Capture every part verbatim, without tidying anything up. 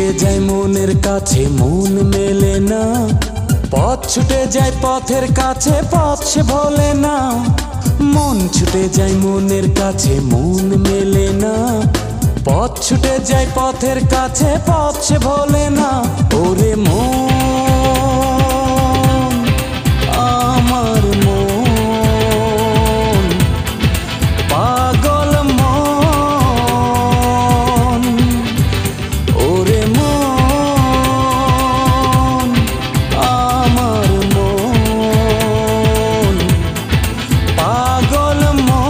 ছুটে যায় মনের কাছে মন মেলে না, পথ ছুটে যায় পথের কাছে পথ সে ভোলে না। মন ছুটে যায় মনের কাছে মন মেলে না, পথ ছুটে যায় পথের কাছে পথ সে ভোলে না। ওরে মন আমার মন পাগল মন, ওরে মন আমার মন পাগল মন।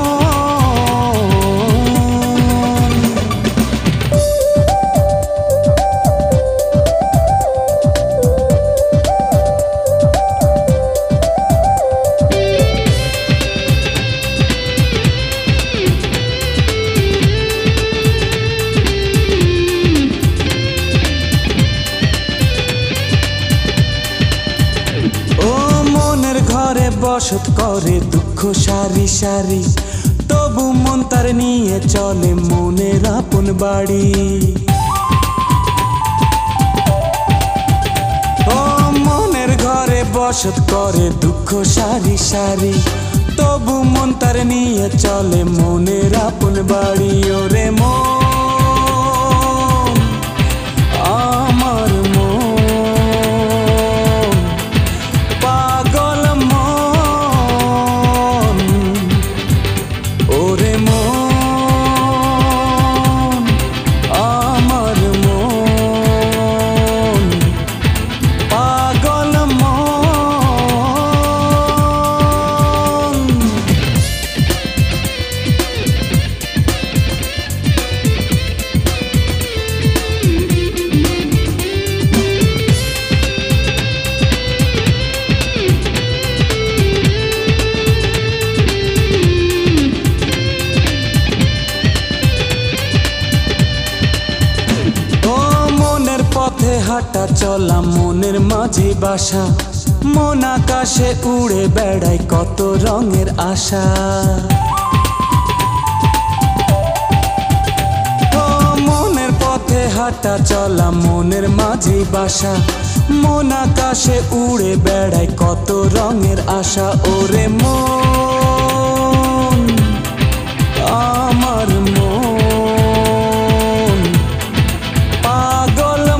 ঘরে বসত করে দুঃখ সারি সারি, তবু মন তার নিয়ে চলে মনের আপন বাড়ি। ও মনের ঘরে বসত করে দুঃখ সারি সারি, তবু মন তার নিয়ে চলে মনের আপন বাড়ি। ওরে মন আমার পথে হাঁটা চলা মনের মাঝে বাসা, মন আকাশে উড়ে বেড়ায় কত রঙের আশা। ও মনের পথে হাঁটা চলা মনের মাঝে বাসা, মন আকাশে উড়ে বেড়ায় কত রঙের আশা। ওরে মন আমার মন পাগল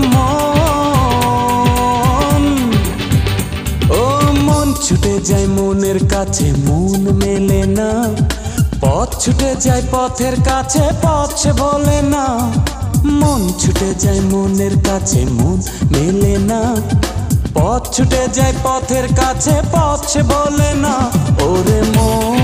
মন, ও মন ছুটে যায় মনের কাছে মন মেলে না, পথ ছুটে যায় পথের কাছে পথ সে ভোলে না। মন ছুটে যায় মনের কাছে মন মেলে না, পথ ছুটে যায় পথের কাছে পথ সে ভোলে না। ওরে মন